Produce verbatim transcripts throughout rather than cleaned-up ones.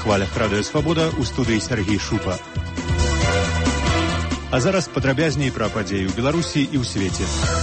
хвалях Радыё Свабода, у студыі Сергей Шупа. А зараз падрабязней пра падзеі ў Беларусі і ў свеце.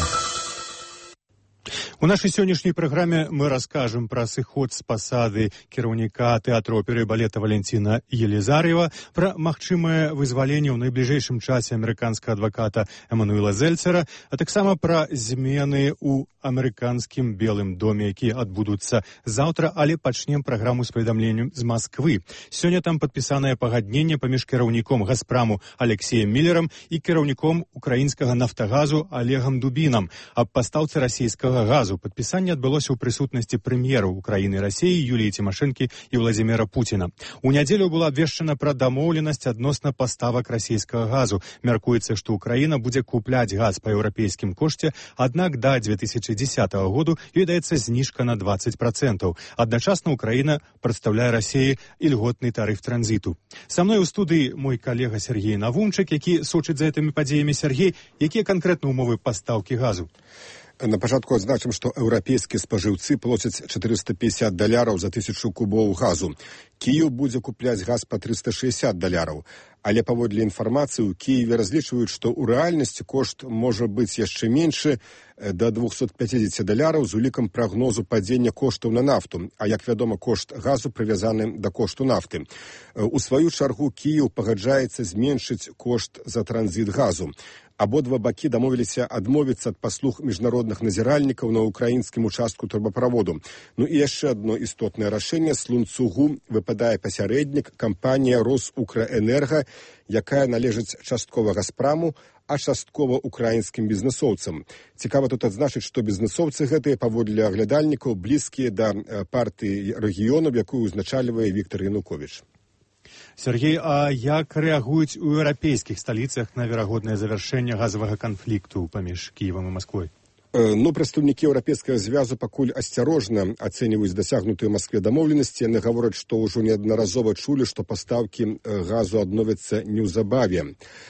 У нашай сённяшняй праграме мы раскажам пра сыход з пасады кіраўніка тэатру оперы і балета Валентина Елизарьева, пра магчымае вызваленне ў найбліжэйшым часе амерыканскага адваката Эммануэла Зельцера, а таксама пра змены ў амерыканскім Белым доме, якія адбудуцца заўтра, але пачнем праграму з паведамленнем з Масквы. Сёння там падпісанае пагадненне паміж кіраўніком Газпраму Алексеем Міллерам і кіраўніком украінскага нафтагазу Олегам Дубінам аб пастаўцы расійскага газу. Падпісанне адбылося ў прысутнасці прэм'ераў Украіны і Расіі Юліі Цімашэнкі і Владзіміра Пуціна. У нядзелю была абвешчана пра дамоўленасць адносна паставак расійскага газу. Мяркуецца, што Украіна будзе купляць газ па еўрапейскім кошце, аднак да две тысячы дзесятага году ёй даецца зніжка на дваццаць працэнтаў. Адначасна Украіна прадстаўляе Расіі ільготны тарыф транзіту. Са мной у студыі мой калега Сергей Навумчык, які сочыць за гэтымі падзеямі. Сергей, якія канкрэтна ўмовы пастаўкі газу? На пачатку адзначым, што еўрапейскія спажыўцы плацяць чатырыста пятьдесят даляраў за тысячу кубоў газу. Кіеў будзе купляць газ па трыста шэсцьдесят даляраў. Але паводле інфармацыі ў Кіеве разлічваюць, што ў рэальнасці кошт можа быць яшчэ меншы да двухсот пятидесяти даляраў з улікам прагнозу падзення коштаў на нафту. А як вядома, кошт газу прывязаны да кошту нафты. У сваю чаргу Кіеў пагаджаецца зменшыць кошт за транзіт газу. Абодва бакі дамовіліся адмовіцца ад паслуг міжнародных назіральнікаў на ўкраінскім участку турбаправоду. Ну і яшчэ адно істотнае рашэнне. З ланцугу выпадае пасярэднік кампанія Росукраэнерга, якая належыць часткова Газпраму, а часткова украінскім бізнесоўцам. Цікава тут адзначыць, што бізнесоўцы гэтыя паводле аглядальнікаў блізкія да партыі рэгіёнаў, якую узначальвае Віктор Януковіч. Сергей, а як рэагуюць у еўрапейскіх сталіцах на верагоднае завяршэнне газавага канфлікту паміж Кіевам і Масквой? Ну, прадстаўнікі еўрапейскага звязу пакуль асцярожна ацэньваюць дасягнутыя ў Маскве дамоўленасці. Яны гавораць, што ўжо неаднаразова чулі, што пастаўкі газу адновяцца неўзабаве.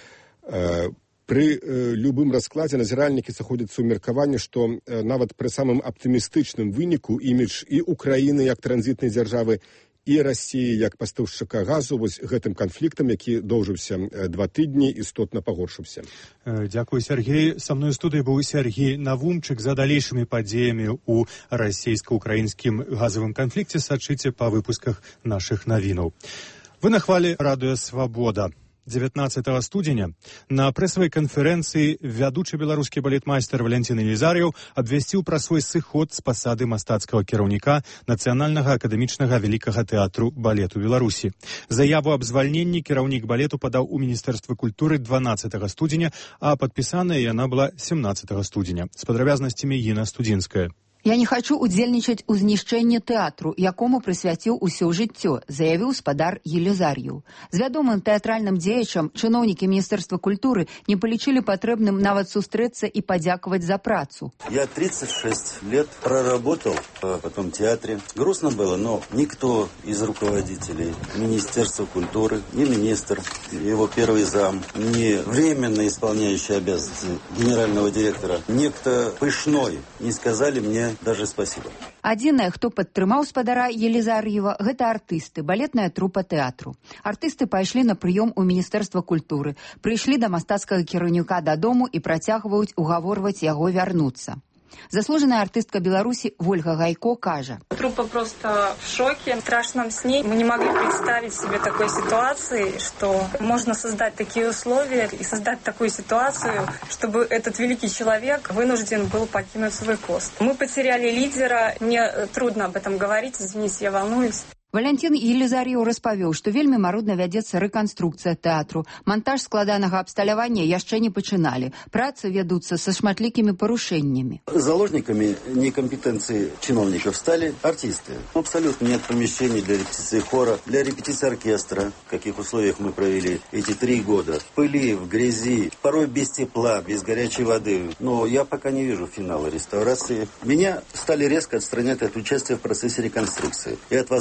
Пры любым раскладзе назіральнікі сыходзяцца ў меркаванні, што нават пры самым аптымістычным выніку імідж і Украіны як транзітнай дзяржавы, і Расіі як пастаўшчыка газу вось гэтым канфліктам, які доўжыўся два тыдні, істотна пагоршыўся. Дзякуй, Сергей. Са мной у студыі быў Сергей Навумчык. За далейшымі падзеямі ў расійска-украінскім газавым канфлікце сачыце па выпусках нашых навінаў. Вы на хвалі Радыё Свабода. дзевятнаццатага студзеня на прэсавай канферэнцыі вядучы беларускі балетмайстар Валентин Елизарьев абвясціў пра свой сыход з пасады мастацкага кіраўніка Нацыянальнага акадэмічнага вялікага тэатру балету Беларусі. Заяву аб звальненні кіраўнік балету падаў у Міністэрства культуры дванаццатага студзеня, а падпісаная яна была семнаццатага студзеня. З падрабязнасцямі Інна Студзінская. Я не хочу удзельнічаць у знішчэнні тэатру, якому прысвяціў усё жыццё, заявіў спадар Елизарьев. З вядомым тэатральным дзеячам чыноўнікі Міністэрства культуры не палічылі патрэбным нават сустрэцца і падзякаваць за працу. Я тридцать шесть лет проработал в этом театре. Грустно было, но никто из руководителей Министерства культуры, ни министр, его первый зам, ни временно исполняющий обязанности генерального директора, некто Пышной не сказали мне даже спасибо. Адзінае, хто падтрымаў спадара Елизарьева, гэта артысты, балетная трупа тэатру. Артысты пайшлі на прыём у Міністэрства культуры, прыйшлі да мастацкага кіраўніка дадому і працягваюць угаворваць яго вярнуцца. Заслуженная артистка Беларуси Вольга Гайко кажа. Труппа просто в шоке, в страшном сне. Мы не могли представить себе такой ситуации, что можно создать такие условия и создать такую ситуацию, чтобы этот великий человек вынужден был покинуть свой пост. Мы потеряли лидера, мне трудно об этом говорить, извините, я волнуюсь. Валентин Елизарьев распавёў, што вельмі марудна вядзецца рэканструкцыя тэатру. Монтаж складанага абсталявання яшчэ не пачыналі. Працы вядуцца са шматлікімі парушэннямі. Заложниками некомпетенции чиновников стали артисты. Абсолютно нет помещений для репетиции хора, для репетиции оркестра, в каких условиях мы провели эти три года. В пыли, в грязи, порой без тепла, без горячей воды. Но я пока не вижу финала реставрации. Меня стали резко отстранять от участия в процессе реконструкции и от возможности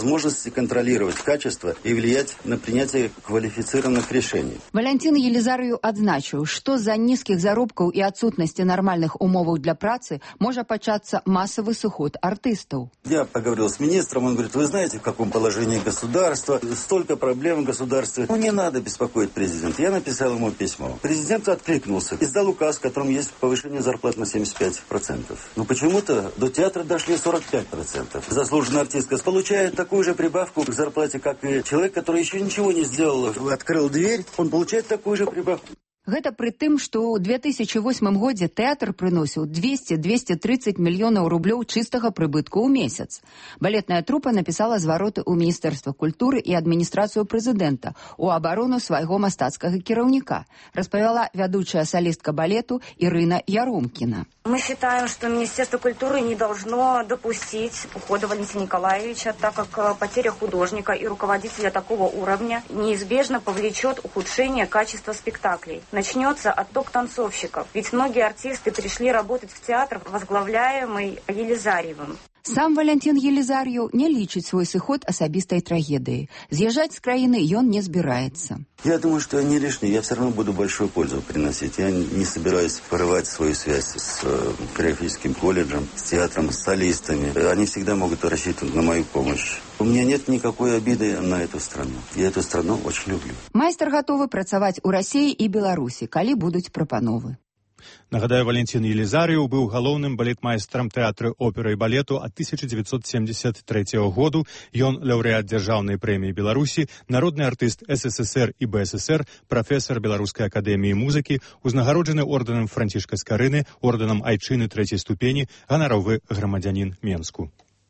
возможности контролировать качество и влиять на принятие квалифицированных решений. Валентин Елизарыў адзначыў, што з-за нізкіх заробкаў і адсутнасці нармальных умоваў для працы можа пачацца масавы сыход артыстаў. Я поговорил с министром, он говорит, вы знаете, в каком положении государство, столько проблем в государстве. Ну, не надо беспокоить президента. Я написал ему письмо. Президент откликнулся, издал указ, в котором есть повышение зарплат на семьдесят пять процентов. Но почему-то до театра дошли сорок пять процентов. Заслуженная артистка получает такую же прибавку к зарплате, как и человек, который еще ничего не сделал. Открыл дверь, он получает такую же прибавку. Гэта пры тым, што ў две тысячы восьмым годзе тэатр прыносіў двести - двести тридцать мільёнаў рублёў чыстага прыбытку ў месяц. Балетная трупа напісала звароты ў Міністэрства культуры і адміністрацыю прэзідэнта у абарону свайго мастацкага кіраўніка, распавяла вядучая салістка балету Ірына Яромкіна. Мы считаем, что Министерство культуры не должно допустить ухода Валентина Николаевича, так как потеря художника и руководителя такого уровня неизбежно повлечет ухудшение качества спектаклей. Начнется отток танцовщиков, ведь многие артисты пришли работать в театр, возглавляемый Елизарьевым. Сам Валентин Елизарыў не лічыць свой сыход асабістай трагедыяй. З'язджаць з краіны ён не збіраецца. Я думаю, что я не лишний, я все равно буду большую пользу приносить. Я не собираюсь порывать свою связь с э, хореографическим колледжем, с театром, с солистами. Они всегда могут рассчитывать на мою помощь. У меня нет никакой обиды на эту страну. Я эту страну очень люблю. Майстар гатовы працаваць у Расіі і Беларусі, калі будуць прапановы. Нагадаю, Валентин Елизарыў быў галоўным балетмайстрам тэатры оперы і балету ад тысяча девятьсот семьдесят третьего году. Ён лаўрэат дзяржаўнай прэміі Беларусі, народны артыст СССР і БССР, прафесар Беларускай акадэміі музыкі, узнагароджаны ордэнам Францішка Скарыны, ордэнам Айчыны трэцяй ступені, ганаровы грамадзянін Менску.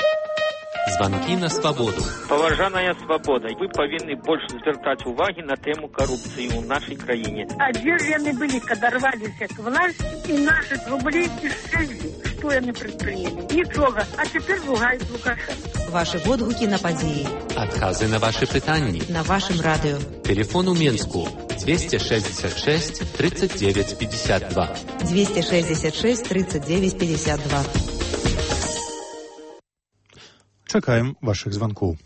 Звонки на свободу. Поважаная свобода. Вы повинны больше звертать уваги на тему коррупции в нашей краине. А где же они были, когда рвались к власти, и наши рублей кишели? Что они предприняли? Ничего. А теперь ругают Лукашенко. Ваши водгуки на події. Отказы на ваши питания. На вашем радио. Телефон у Менску двести шестьдесят шесть тридцать девять пятьдесят два. двести шестьдесят шесть тридцать девять пятьдесят два. Чакаем вашых званкоў.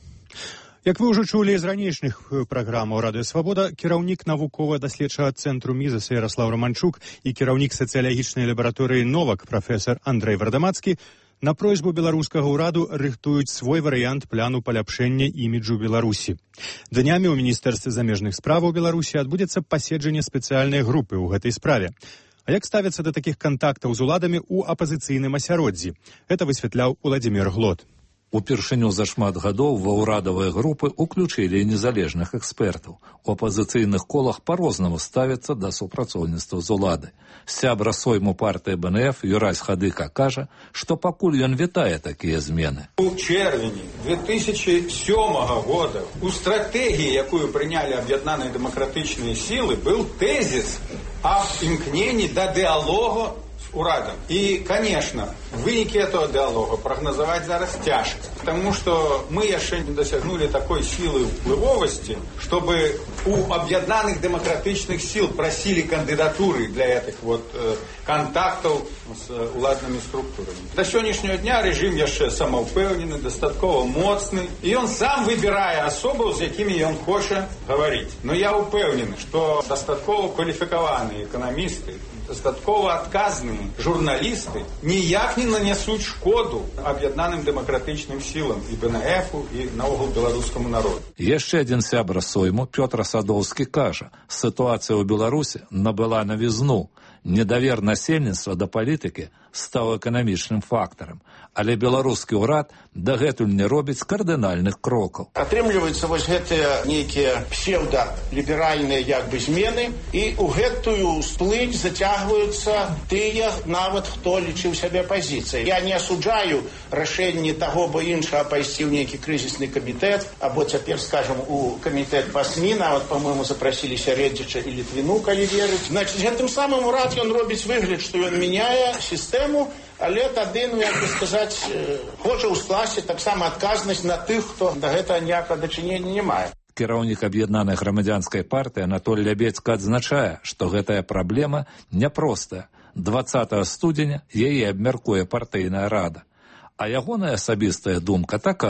Як вы ўжо чулі з ранейшых праграмаў Радыё Свабода, кіраўнік навукова-даследчага цэнтру Мізаса Яраслаў Раманчук і кіраўнік сацыялагічнай лабараторыі «Новак» прафесар Андрэй Вардамацкі на просьбу беларускага ўраду рыхтуюць свой варыянт пляну паляпшэння іміджу Беларусі. Днямі ў Міністэрстве замежных справаў Беларусі адбудзецца паседжанне спецыяльнай групы ў гэтай справе. А як ставяцца да такіх кантактаў з уладамі ў апазіцыйным асяроддзі? Гэта высвятляў Уладзімір Глот. Упершыню за шмат гадоў ва ўрадавыя групы ўключылі незалежных экспертаў. У апазіцыйных колах па-рознаму ставяцца да супрацоўніцтва з улады. Сябра сойму партыі Бэ Эн Эф Юрась Хадыка кажа, што пакуль ён вітае такія змены. У чэрвені две тысячи сёмага года у стратэгіі, якую прынялі аб'яднаныя дэмакратычныя сілы, быў тэзіс аб імкненні да дыалогу урадом. И, конечно, выники этого диалога прогнозовать зараз тяжко, потому что мы еще не досягнули такой силы вплывовости, чтобы у объединенных демократичных сил просили кандидатуры для этих вот э, контактов с э, уладными структурами. До сегодняшнего дня режим еще самоупевненный, достаточно моцный, и он сам выбирает особо, с якими он хочет говорить. Но я упевнен, что достаточно квалификованные экономисты, достатково адказныя журналісты ніяк не нанесуць шкоду аб'яднаным дэмакратычным сілам і Бэ Эн Эфу, і наогул беларускаму народу. Яшчэ адзін сябра сойму, Пётр Садоўскі, кажа, сітуацыя ў Беларусі набыла навізну. Недавер насельніцтва да палітыкі стаў эканамічным фактарам, але беларускі ўрад дагэтуль не робіць кардынальных крокаў. Атрымліваюцца вось гэтыя нейкія псеўдаліберальныя як бы змены, і ў гэтую сплыць зацягваюцца тыя, нават хто лічыў сябе апазіцыяй. Я не асуджаю рашэнне таго бо іншага пайсці ў нейкі крызісны камітэт, або цяпер, скажам, у камітэт па СМІ, нават, па-мойму, запрасілі Сярэдзіча і Літвіну, калі верыць. Значыць, гэтым самым урад ён робіць выгляд, што ён мяняе сістэму, але тады, ну, як бы сказаць, хоча ўскласці таксама адказнасць на тых, хто да гэтага ніякага дачынення не мае. Кіраўнік аб'яднанай грамадзянскай партыі Анатоль Лябецька адзначае, што гэтая праблема няпростая. дваццатага студзеня яе абмяркуе партыйная рада. А ягоная асабістая думка такая.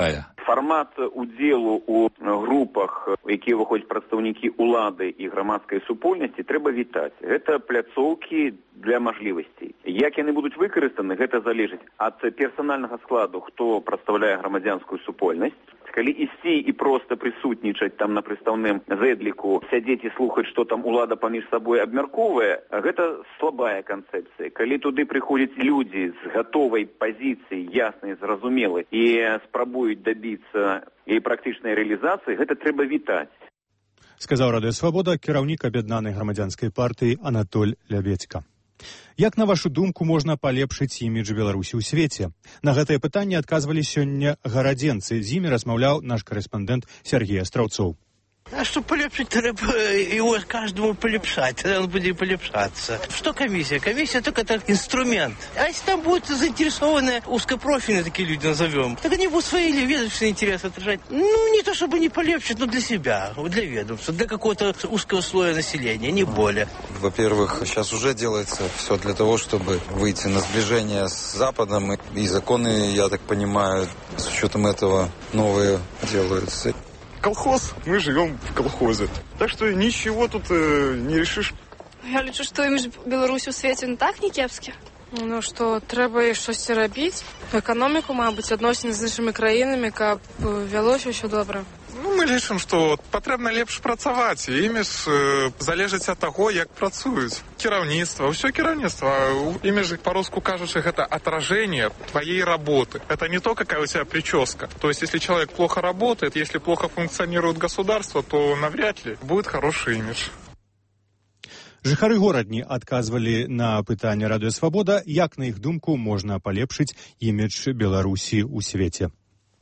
Фармат удзелу ў групах, якія выходзяць прадстаўнікі ўлады і грамадскай супольнасці, трэба вітаць. Гэта пляцоўкі для мажлівасцей. Як яны будуць выкарыстаны, гэта залежыць ад персанальнага складу, хто прадстаўляе грамадзянскую супольнасць. Калі ісці і проста прысутнічаць там на прыстаўным зэдліку, сядзець і слухаць, што там улада паміж сабой абмяркоўвае, гэта слабая канцэпцыя. Калі туды прыходзяць людзі з гатовай пазіцыяй, яснай, зразумелай, і спрабуюць дабіцца яе практычнай рэалізацыі, гэта трэба вітаць. Сказаў Радыё Свабода кіраўнік аб'яднанай грамадзянскай партыі Анатоль Лявецька. Як, на вашу думку, можна палепшыць імідж Беларусі ў свеце? На гэтае пытанне адказвалі сёння гарадзенцы. З імі размаўляў наш корэспандэнт Сергей Астраўцоў. А что полепшить, треба его каждому полепшать, тогда он будет полепшаться. Что комиссия? Комиссия только это инструмент. А если там будут заинтересованные узкопрофильные такие люди, назовем, так они будут свои или ведомственные интересы отражать. Ну, не то чтобы не полепшить, но для себя, для ведомства, для какого-то узкого слоя населения, не более. Во-первых, сейчас уже делается все для того, чтобы выйти на сближение с Западом. И законы, я так понимаю, с учетом этого новые делаются. Колхоз, мы живем в колхозе. Так что ничего тут э, не решишь. Я лічу, што імідж Беларусі ў свеце не так не кепскі. Ну, што трэба штосьці рабіць. Эканоміку, мабыць, адносіны з іншымі краінамі, каб вялося ўсё добра. Ну, мы лічым, што патрэбна лепш працаваць. І імідж э, залежыць ад таго, як працуюць. Кіраўніцтва, ўсё кіраўніцтва. Імідж, па-руску кажучы, гэта отражение твоей работы. Это не то, какая у тебя прическа. То есть, если человек плохо работает, если плохо функционирует государство, то навряд ли будет хороший имидж. Жыхары горадні адказвалі на пытанне Радыё Свабода, як, на іх думку, можна палепшыць імідж Беларусі ў свеце.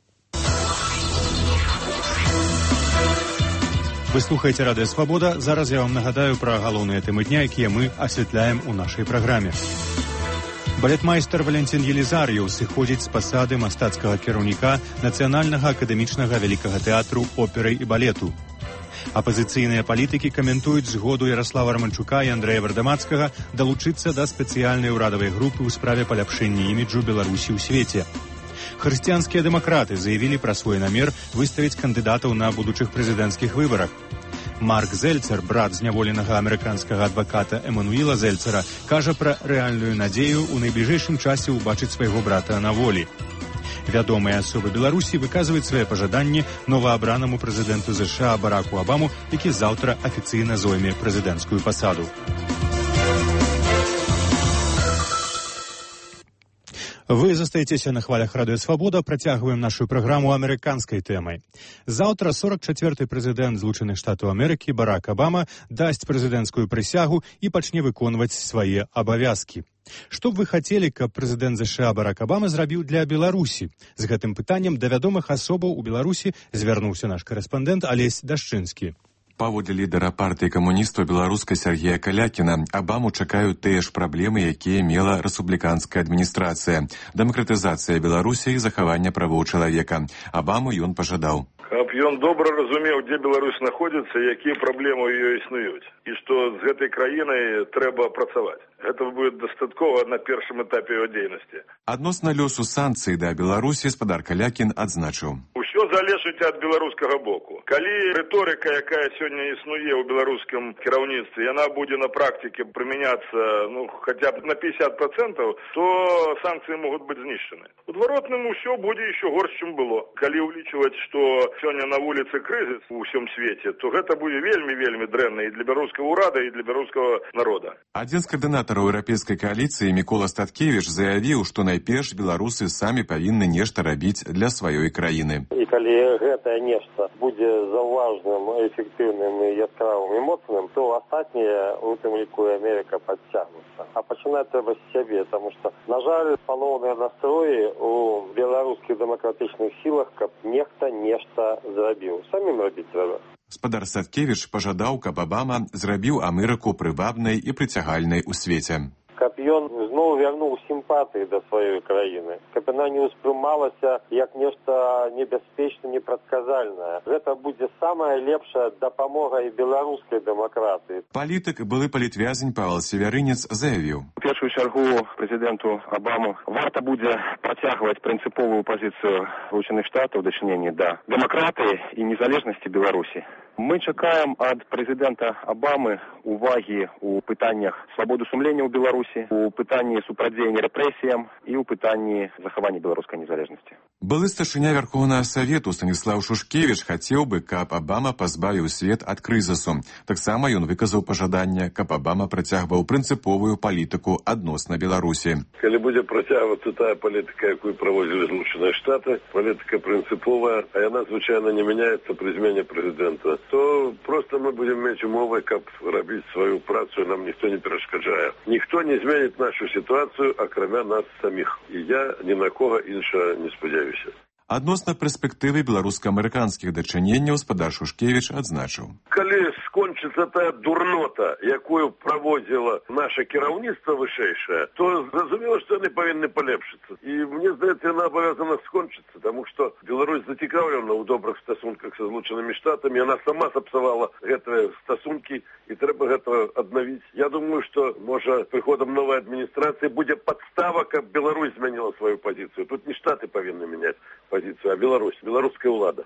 Вы слухаеце Радыё Свабода. Зараз я вам нагадаю пра галоўныя тэмы дня, якія мы асвятляем у нашай праграме. Балетмайстар Валентин Елизарьев сыходзіць з пасады мастацкага кіраўніка Нацыянальнага акадэмічнага вялікага тэатру оперы і балету. Апазіцыйныя палітыкі каментуюць згоду Ярослава Романчука і Андрэя Вардамацкага далучыцца да спецыяльнай урадавай групы ў справе паляпшэння іміджу Беларусі ў свеце. Хрысціянскія дэмакраты заявілі пра свой намер выставіць кандыдатаў на будучых прэзідэнцкіх выбарах. Марк Зельцер, брат зняволенага амерыканскага адваката Эмануіла Зельцера, кажа пра рэальную надзею ў найбліжэйшым часе ўбачыць свайго брата на волі. Вядомыя асобы Беларусі выказваюць свае пажаданні новаабранаму прэзідэнту ЗША Бараку Абаму, які заўтра афіцыйна зойме прэзідэнцкую пасаду. Вы застаецеся на хвалях Радыё Свабода, працягваем нашу праграму амерыканскай тэмай. Заўтра сорок чацвёрты прэзідэнт Злучаных Штатаў Амерыкі Барак Абама дасць прэзідэнцкую прысягу і пачне выконваць свае абавязкі. Што б вы хацелі, каб прэзідэнт ЗША Барак Абама зрабіў для Беларусі? З гэтым пытаннем да вядомых асобаў у Беларусі звярнуўся наш карэспандэнт Алесь Дашчынскі. Паводле лідара партыі камуністаў беларускай Сергея Калякіна, Абаму чакаюць тыя ж праблемы, якія мела рэспубліканская адміністрацыя. Дэмакратызацыя Беларусі і захаванне правоў чалавека. Абаму ён пажадаў. Каб ён добра разумеў, дзе Беларусь знаходзіцца і якія праблемы ў ёй існуюць. І што з гэтай краінай трэба працаваць. Гэта будзе дастаткова на першым этапе яго дзейнасці. Адносна лёсу санкцый да Беларусі спадар Калякін адзначыў. Усё залежыць ад беларускага боку. Калі рыторыка, якая сёння існуе ў беларускім кіраўніцтве, яна будзе на практыке прымяняцца, ну, хаця б на пятьдесят процентов, то санкцыі могуць быць знішчаны. У адваротным усё будзе ещё горш, чым было. Калі ўлічваць, што сёння на вуліцы крызіс у ўсім свеце, то гэта будзе вельмі-вельмі дрэнна і для беларускага ўрада, і для беларускага народа. Адзін з каардынатараў еўрапейскай кааліцыі Мікола Статкевіч заявіў, што найперш беларусы самі павінны нешта рабіць для сваёй краіны. І калі гэтае нешта будзе заўважным, эфектыўным і яскравым і моцным, то астатнія, у тым ліку і Амерыка, падцягнуцца. А пачынаць трэба з сябе, таму што, на жаль, палоўныя настроі у беларускіх дэмакратычных сілах, каб нехта нешта зрабіў. Самім рабіць трэба. Спадар Статкевіч пажадаў, каб Абама зрабіў Амерыку прывабнай і прыцягальнай у свеце. каб ён зноў вярнуў сімпатыі да сваёй краіны, каб яна не ўспрымалася як нешта небяспечна, непрадказальнае. Гэта будзе самая лепшая дапамога і беларускай дэмакратыі. Палітык, былы палітвязень Павел Севярынец заявіў. У першую чаргу прэзідэнту Абаму варта будзе працягваць прынцыповую пазіцыю Злучаных Штатаў у дачыненні да дэмакратыі і незалежнасці Беларусі. Мы чакаем ад прэзідэнта Абамы увагі ў пытаннях свабоды сумлення ў Беларусі, у пытанні супрацьдзеяння рэпрэсіям і ў пытанні захавання беларускай незалежнасці. Былы старшыня Вярхоўнага Савету Станіслаў Шушкевіч хацеў бы, каб Абама пазбавіў свет ад крызісу. Таксама ён выказаў пажаданне, каб Абама працягваў прынцыповую палітыку адносна Беларусі. Калі будзе працягвацца тая палітыка, якую праводзілі Злучаныя Штаты, палітыка прынцыповая, а яна звычайна не мяняецца пры змене прэзідэнта, то просто мы будем мець умовы, каб рабіць сваю працу, нам ніхто не перашкаджае. Ніхто не зменіць нашу сітуацыю, акрамя нас саміх. І я ні на кого іншага не спадзяюся. Адносна перспектывы беларуска-амерыканскіх дачыненняў спадар Шушкевіч адзначыў. Калі скончыцца тая дурнота, якую праводзіла наша кіраўніцтва вышэйшае, то зразумела, што яны павінны палепшыцца. І мне здаецца, яна абавязана скончыцца, таму што Беларусь зацікаўлена ў добрых стасунках са Злучанымі Штатамі, яна сама сапсавала гэтыя стасункі, і трэба гэта аднавіць. Я думаю, што, можа, прыходам новай адміністрацыі будзе падстава, каб Беларусь змяніла сваю пазіцыю. Тут не Штаты павінны мяняць позицию, а Беларусь, белорусская влада.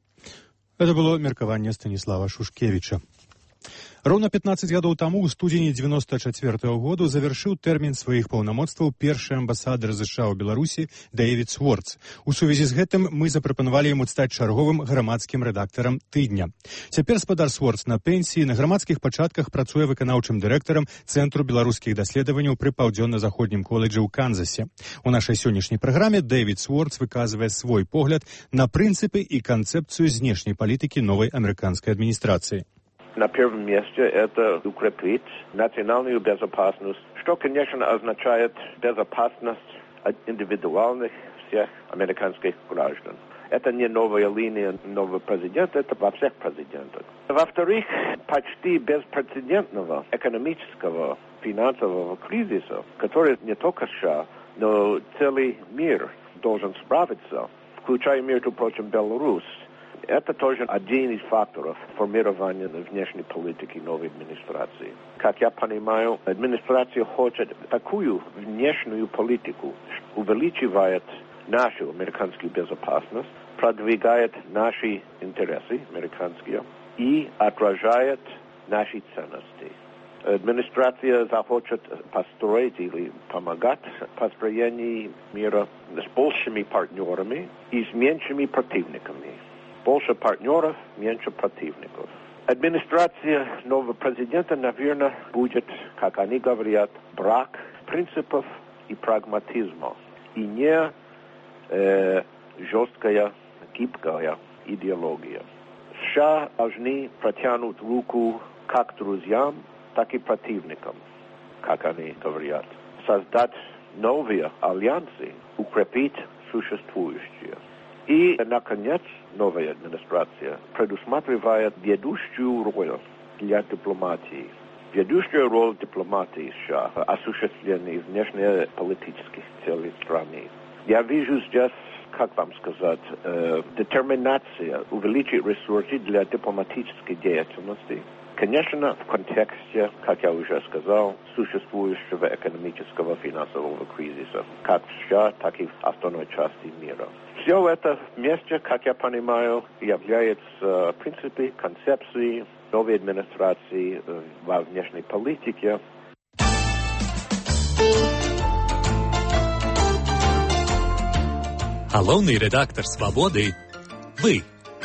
Это было меркаванне Станіслава Шушкевіча. Роўна пятнаццаць гадоў таму, у студзені дзевяноста чацвёртага году, завяршыў тэрмін сваіх паўнамоцтваў першы амбасадар ЗША ў Беларусі Дэвід Сворц. У сувязі з гэтым мы запрапанавалі яму стаць чарговым грамадскім рэдактарам тыдня. Цяпер спадар Сворц на пенсіі, на грамадскіх пачатках працуе выканаўчым дырэктарам Цэнтру беларускіх даследаванняў пры паўдзённа-заходнім коледжы ў Канзасе. У нашай сённяшняй праграме Дэвід Сворц выказвае свой погляд на прынцыпы і канцэпцыю знешняй палітыкі новай амерыканскай адміністрацыі. На первом месте это укрепить национальную безопасность, что, конечно, означает безопасность от индивидуальных всех американских граждан. Это не новая линия нового президента, это во всех президентах. Во-вторых, почти беспрецедентного экономического финансового кризиса, который не только США, но целый мир должен справиться, включая, между прочим, Беларусь. Это тоже один из факторов формирования внешней политики новой администрации. Как я понимаю, администрация хочет такую внешнюю политику, увеличивает нашу американскую безопасность, продвигает наши интересы американские и отражает наши ценности. Администрация захочет построить или помогать в построении мира с большими партнерами и с меньшими противниками. Больше партнеров, меньше противников. Администрация нового президента, наверное, будет, как они говорят, брак принципов и прагматизма. И не э, жесткая, гибкая идеология. США должны протянуть руку как друзьям, так и противникам, как они говорят. Создать новые альянсы, укрепить существующие. И, наконец, новая администрация предусматривает ведущую роль для дипломатии. Ведущая роль дипломатии США в осуществлении внешнеполитических целей страны. Я вижу здесь, как вам сказать, э, детерминация увеличить ресурсы для дипломатической деятельности. Конечно, в контексте, как я уже сказал, существующего экономического финансового кризиса, как в США, так и в остальной части мира. Все это вместе, как я понимаю, является принципами, концепцией новой администрации во внешней политике. Галоўны рэдактар «Свабоды» – вы.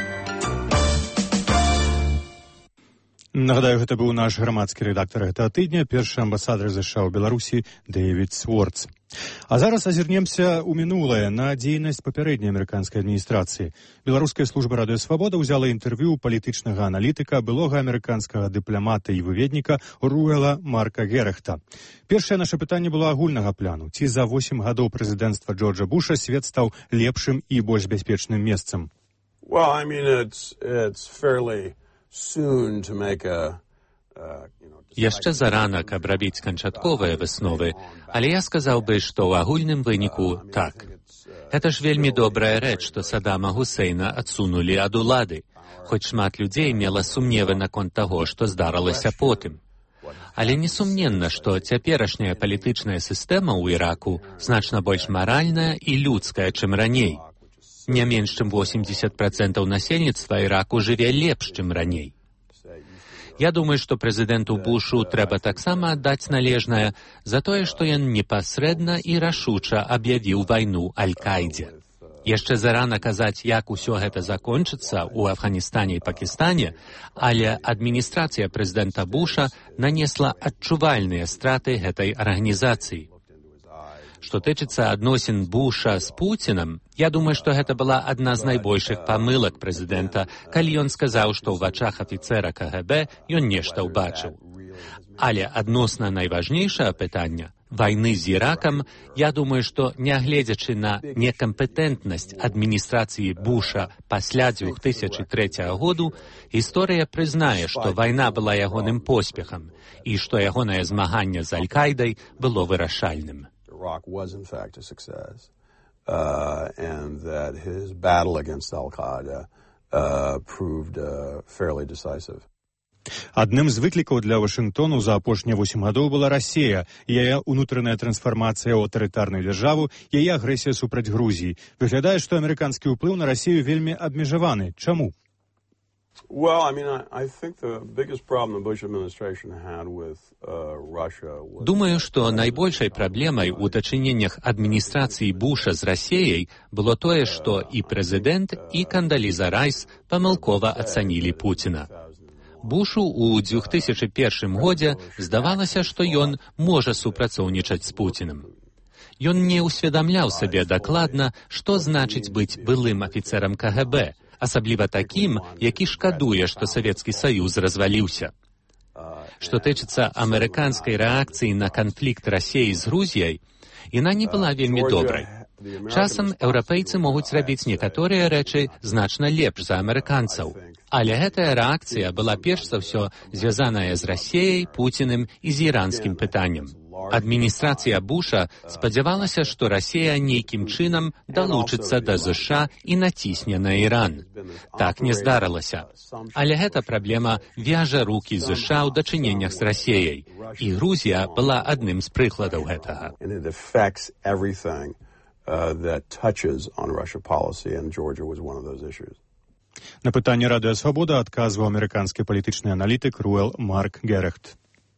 Нагадаю, гэта быў наш грамадскі рэдактар гэтага тыдня, першы амбасадар ЗША ў Беларусі Дэвід Сворц. А зараз азірнемся ў мінулае на дзейнасць папярэдняй амерыканскай адміністрацыі. Беларуская служба радыё «Свабода» ўзяла інтэрв'ю палітычнага аналітыка, былога амерыканскага дыпламата і выведніка Руэла Марка Герахта. Першае наша пытанне было агульнага плану. Ці за восем гадоў прэзідэнцтва Джорджа Буша свет стаў лепшым і больш бяспечным месцам? Well, I mean, it's, it's fairly soon to make a Яшчэ зарана, каб рабіць канчатковыя высновы, але я сказаў бы, што ў агульным выніку так. Гэта ж вельмі добрая рэч, што Саддама Гусейна адсунулі ад улады, хоць шмат людзей мела сумневы наконт таго, што здарылася потым. Але несумненна, што цяперашняя палітычная сістэма ў Іраку значна больш маральная і людская, чым раней. Не менш чым восемьдесят процентаў насельніцтва Іраку жыве лепш, чым раней. Я думаю, што прэзідэнту Бушу трэба таксама аддаць належнае за тое, што ён непасрэдна і рашуча аб'явіў вайну Аль-Каідзе. Яшчэ зарана казаць, як усё гэта закончыцца ў Афганістане і Пакістане, але адміністрацыя прэзідэнта Буша нанесла адчувальныя страты гэтай арганізацыі. Што тычыцца адносін Буша з Пуцінам, я думаю, што гэта была адна з найбольшых памылак прэзідэнта, калі ён сказаў, што ў вачах афіцэра ка гэ бэ ён нешта ўбачыў. Але адносна найважнейшае пытання вайны з Іракам, я думаю, што, нягледзячы на некампетэнтнасць адміністрацыі Буша пасля две тысячи трэцяга году, гісторыя прызнае, што вайна была ягоным поспехам і што ягонае змаганне з Аль-Каідай было вырашальным. Iraq was in fact a success, uh, and that his battle against Al-Qaeda uh, proved uh, fairly decisive. Адным з выклікаў для Вашынгтону за апошнія восем гадоў была Расія, яе ўнутраная трансфармацыя ў аўтарытарную дзяржаву, яе агрэсія супраць Грузіі. Выглядае, што амерыканскі ўплыў на Расію вельмі абмежаваны. Чаму? Well, I mean, I, I think the biggest problem the Bush administration had with uh, Russia was... Думаю, што найбольшай праблемай у дачыненнях адміністрацыі Буша з Расіяй было тое, што і прэзідэнт, і Кандаліза Райс памылкова ацанілі Пуціна. Бушу ў две тысячи першым годзе здавалася, што ён можа супрацоўнічаць з Пуцінам. Ён не ўсведамляў сабе дакладна, што значыць быць былым афіцэрам ка гэ бэ, асабліва такім, які шкадуе, што Савецкі Саюз разваліўся. Што тычыцца амерыканскай рэакцыі на канфлікт Расіі з Грузіяй, яна не была вельмі добрай. Часам еўрапейцы могуць рабіць некаторыя рэчы значна лепш за амерыканцаў, але гэтая рэакцыя была перш за ўсё звязаная з Расіяй, Пуціним і з іранскім пытаннем. Адміністрацыя Буша спадзявалася, што Расія нейкім чынам далучыцца да ЗША і націсне на Іран. Так не здарылася. Але гэта праблема вяжа рукі ЗША ў дачыненнях з Расіяй. І Грузія была адным з прыкладаў гэтага. На пытанне Радыё Свабода адказваў амерыканскі палітычны аналітык Руэл Марк Герехт.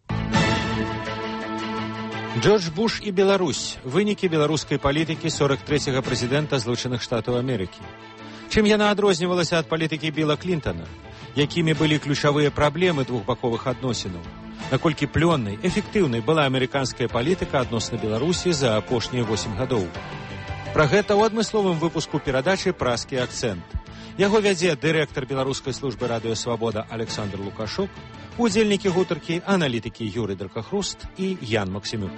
Джордж Буш і Беларусь. Вынікі беларускай палітыкі сорок трэцяга прэзідэнта Злучаных Штатаў Амерыкі. Чым яна адрознівалася ад палітыкі Біла Клінтана? Якімі былі ключавыя праблемы двухбаковых адносінаў? Наколькі плённай, эфектыўнай была амерыканская палітыка адносна Беларусі за апошнія восем гадоў? Пра гэта ў адмысловым выпуску перадачы «Праскі акцэнт». Яго вядзе дырэктар беларускай службы Радыё Свабода Александр Лукашук, удзельнікі гутаркі, аналітыкі Юрый Дракахруст і Ян Максімюк.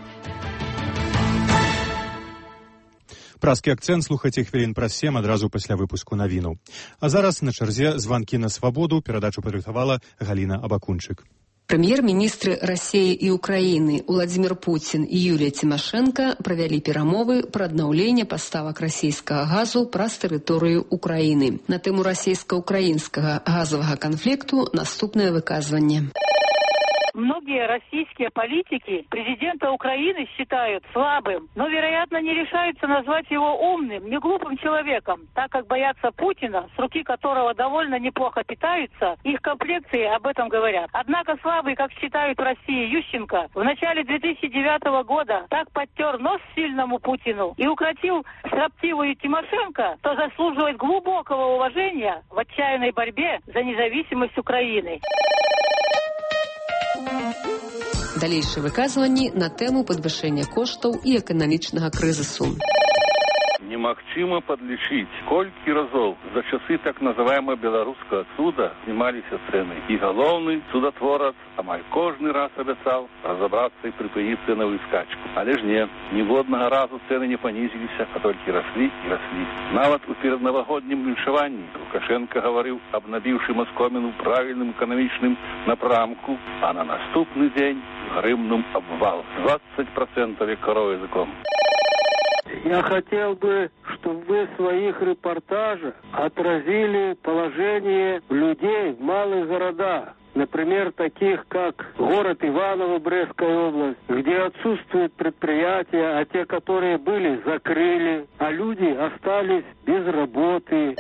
Праскі акцэнт слухайце хвілін праз сем адразу пасля выпуску навінаў. А зараз на чарзе званкі на свабоду. Перадачу падрыхтавала Галіна Абакунчык. Прэм'ер-міністры Расіі і Украіны Владзімір Пуцін і Юлія Цімашэнка правялі перамовы пра аднаўленне паставак расійскага газу праз тэрыторыю Украіны. На тэму расійска-украінскага газавага канфлікту наступнае выказванне. Многие российские политики президента Украины считают слабым, но, вероятно, не решаются назвать его умным, не глупым человеком, так как боятся Путина, с руки которого довольно неплохо питаются, их комплекции об этом говорят. Однако слабый, как считают в России, Ющенко в начале две тысячи девятого года так подтер нос сильному Путину и укротил строптивую Тимошенко, то заслуживает глубокого уважения в отчаянной борьбе за независимость Украины. Далейшыя выказванні на тэму падвышэння коштаў і эканамічнага крызісу. Не немагчыма падлічыць, колькі разоў за часы так называемого беларускага цуда знімаліся цэны. І галоўны цудатворац амаль кожны раз абяцаў разабрацца і прыпыніць цэнавую скачку. Але ж не, ніводнага разу цэны не панізіліся, а толькі раслі і раслі. Нават у пераднавагоднім віншаванні Лукашенко гаварыў аб набіўшым аскоміну правільным эканамічным напрамку, а на наступны дзень грымнуў абвал двадцать процентов як корова языком. Я хотел бы, чтобы вы в своих репортажах отразили положение людей в малых городах. Например, таких как город Иваново, Брестская область, где отсутствуют предприятия, а те, которые были, закрыли, а люди остались без работы.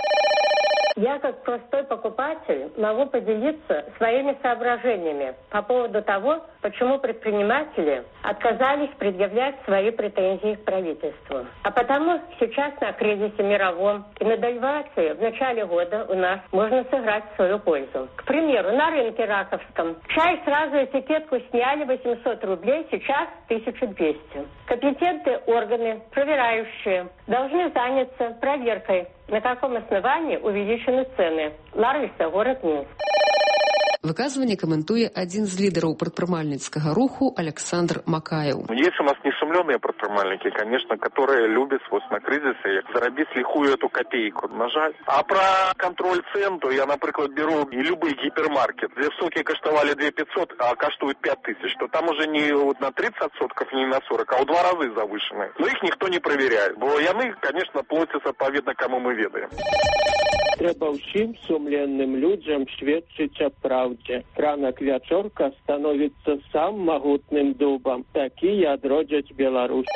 Я, как простой покупатель, могу поделиться своими соображениями по поводу того, почему предприниматели отказались предъявлять свои претензии к правительству. А потому сейчас на кризисе мировом и на девальвации в начале года у нас можно сыграть в свою пользу. К примеру, на рынке Раковском чай сразу этикетку сняли восемьсот рублей, сейчас тысяча двести. Компетентные органы, проверяющие, должны заняться проверкой, на каком основании увеличены цены. Лариса, город Минск. Выказывание каментуе один из лидеров предпринимательского руху Александр Макаев. Есть у нас несумленные предприниматели, конечно, которые любят вот на кризисе заработать лихую эту копейку, на жаль. А про контроль цен, то я, например, беру и любые гипермаркет, где соки коштовали две тысячи пятьсот, а коштуют пять тысяч, то там уже не вот на тридцать сотков, не на сорок, а в два раза завышенные. Но их никто не проверяет. Бо яны, конечно, платятся отповедно, кому мы ведаем. Треба всім сумленним людям свідчить о правді. Ранок вячорка становиться сам могутним дубом. Такі одродять Беларусь.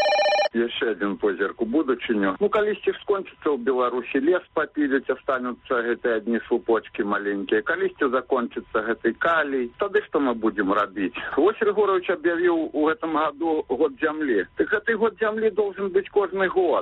Еще один позірк у будучыню. Ну, калісьці скончыцца ў Беларусі лес папіліць, останутся гэтыя одни слупочки маленькие. Калісьці закончится гэты калий. Тады что мы будем робить? Вось Григорович объявил в этом году год земли. Так гэты год земли должен быть каждый год.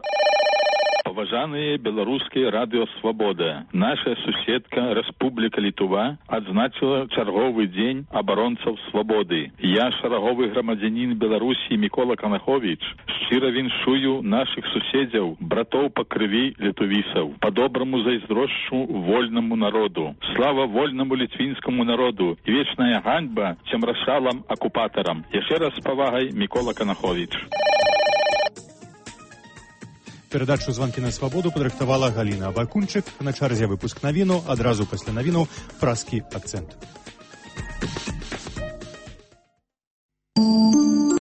Паважаныя беларускія радыё Свабода, наша суседка Рэспубліка Літва адзначыла чарговы дзень абаронцаў свабоды. Я, шараговы грамадзянін Беларусі Мікола Канаховіч, шчыра віншую нашых суседзяў, братоў па крыві літувісаў, па-добраму зайздрошчу вольнаму народу. Слава вольнаму літвінскаму народу і вечная ганьба цемрашалам-акупатарам. Яшчэ раз з павагай, Мікола Канаховіч. Перадачу «Звонки на свободу» падрыхтавала Галина Абакунчык. На чарзе выпуск навіну, адразу пасля навінаў празкі акцэнт.